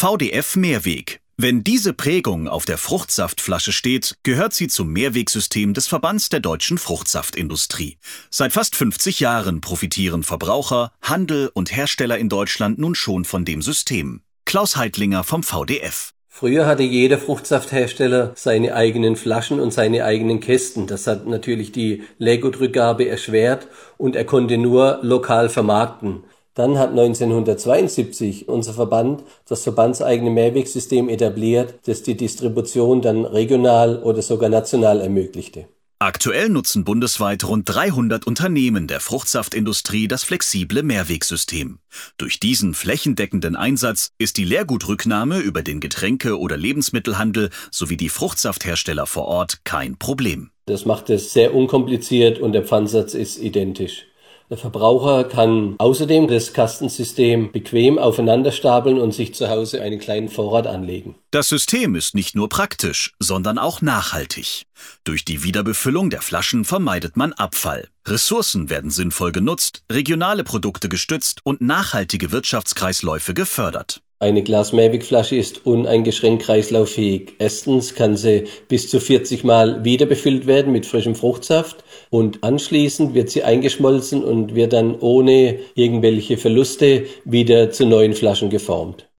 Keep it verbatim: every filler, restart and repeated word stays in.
V D F Mehrweg. Wenn diese Prägung auf der Fruchtsaftflasche steht, gehört sie zum Mehrwegsystem des Verbands der deutschen Fruchtsaftindustrie. Seit fast fünfzig Jahren profitieren Verbraucher, Handel und Hersteller in Deutschland nun schon von dem System. Klaus Heidlinger vom V D F. Früher hatte jeder Fruchtsafthersteller seine eigenen Flaschen und seine eigenen Kästen. Das hat natürlich die Leergutrückgabe erschwert und er konnte nur lokal vermarkten. Dann hat neunzehnhundertzweiundsiebzig unser Verband das verbandseigene Mehrwegsystem etabliert, das die Distribution dann regional oder sogar national ermöglichte. Aktuell nutzen bundesweit rund dreihundert Unternehmen der Fruchtsaftindustrie das flexible Mehrwegsystem. Durch diesen flächendeckenden Einsatz ist die Leergutrücknahme über den Getränke- oder Lebensmittelhandel sowie die Fruchtsafthersteller vor Ort kein Problem. Das macht es sehr unkompliziert und der Pfandsatz ist identisch. Der Verbraucher kann außerdem das Kastensystem bequem aufeinander stapeln und sich zu Hause einen kleinen Vorrat anlegen. Das System ist nicht nur praktisch, sondern auch nachhaltig. Durch die Wiederbefüllung der Flaschen vermeidet man Abfall. Ressourcen werden sinnvoll genutzt, regionale Produkte gestützt und nachhaltige Wirtschaftskreisläufe gefördert. Eine Glas-Mehrwegflasche ist uneingeschränkt kreislauffähig. Erstens kann sie bis zu vierzig Mal wiederbefüllt werden mit frischem Fruchtsaft und anschließend wird sie eingeschmolzen und wird dann ohne irgendwelche Verluste wieder zu neuen Flaschen geformt.